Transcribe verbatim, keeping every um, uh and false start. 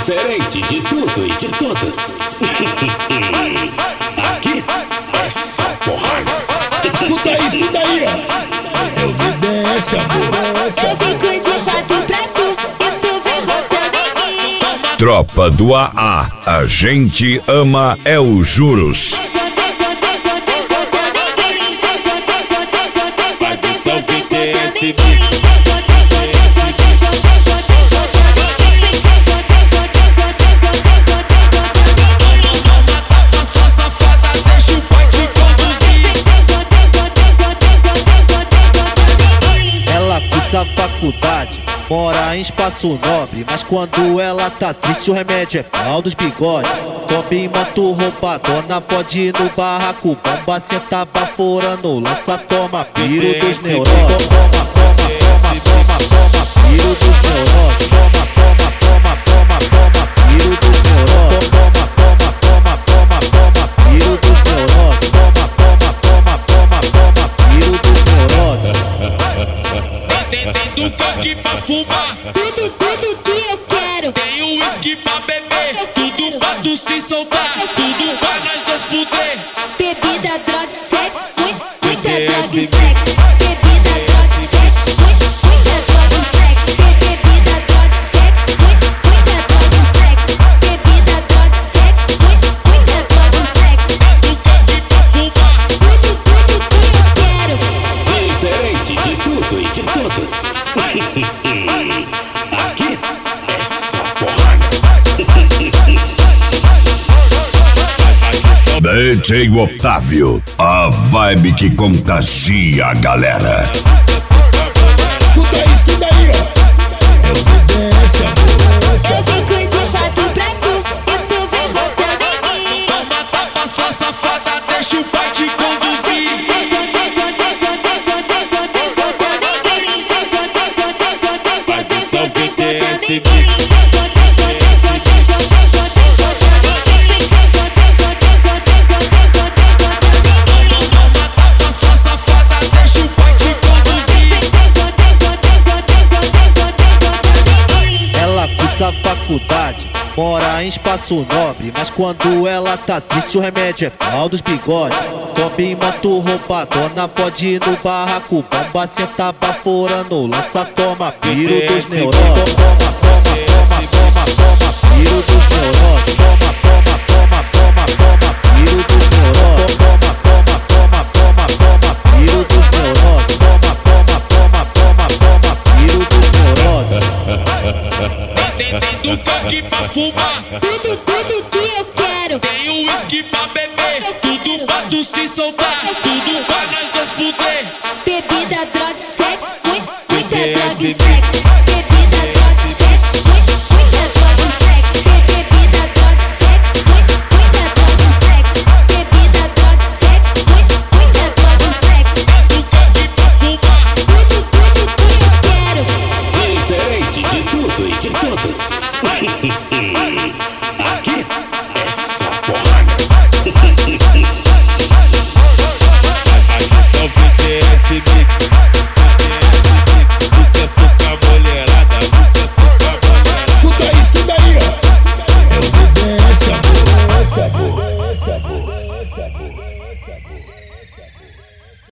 Diferente de tudo e de todos. Aqui é só porrada. Escuta aí, escuta aí, ó. Eu vi desse amor. Eu fico de quatro pra tu e tu vem botando em mim. Tropa do A A, a gente ama é os juros. Esse Essa faculdade mora em espaço nobre, mas quando ela tá triste o remédio é pau dos bigodes. Sobe em moto roubadona, pode ir no barraco, bomba senta baforando, lança toma, piro dos neurônios. Toma, toma, toma, toma, toma, piro dos neurônios. Toma, toma, toma, toma, toma, piro dos neurônios. Toma, toma, toma, toma, toma, piro dos neurônios. Toma, toma, toma, toma, toma, piro dos neurônios. Tem, tem do coque pra fumar, Tudo, tudo que eu quero. tem o uísque pra beber, tudo pra tu se soltar, tudo pra nós dois fuder. Bebida, droga, sexo, muito, muita droga e sexo. Bebida, droga, sexo, muito, muita droga e sexo. Bebida, droga, sexo, muito, muita droga e sexo. Bebida, droga, sexo, muito, muita droga e sexo. Do coque pra fumar, Tudo, tudo que eu quero. Diferente de tudo e de todos. Aqui é só porrada. D J Otávio, a vibe que contagia a galera. Escuta aí, escuta aí, ó. Eu vi desse amor. Eu fico de quatro pra tu e tu vem botando em mim. toma tapa sua safada, deixa o pai te conduzir. Ela cursa faculdade, mora em espaço nobre, mas quando ela tá triste o remédio é pau dos bigodes. Sobe em moto roubadona, pode ir no barraco, bomba senta baforando, lança toma, piro dos neurônios. Toma, toma, toma, toma, toma, piro dos neurônios. Toma, toma, toma, toma, toma, piro dos neurônios. Toma, toma, toma, toma, toma, piro dos neurônios. Toma, toma, toma, toma, toma, piro dos neurônios. Tem, tem do coque pra fumar, Tudo, tudo que eu quero. tem o uísque pra beber, tudo pra tu se soltar, tudo pra nós dois fuder. Bebida, droga, sexo, muito, muita droga e sexo. Bebida, droga, sexo, muito, muita droga e sexo. Bebida, droga, sexo, muito, muita droga e sexo. Bebida, droga, sexo, muito, muita droga e sexo. Do coque pra fumar, Tudo, tudo que eu quero. Diferente de tudo e de todos. Aqui é só porrada. Só vi esse mix.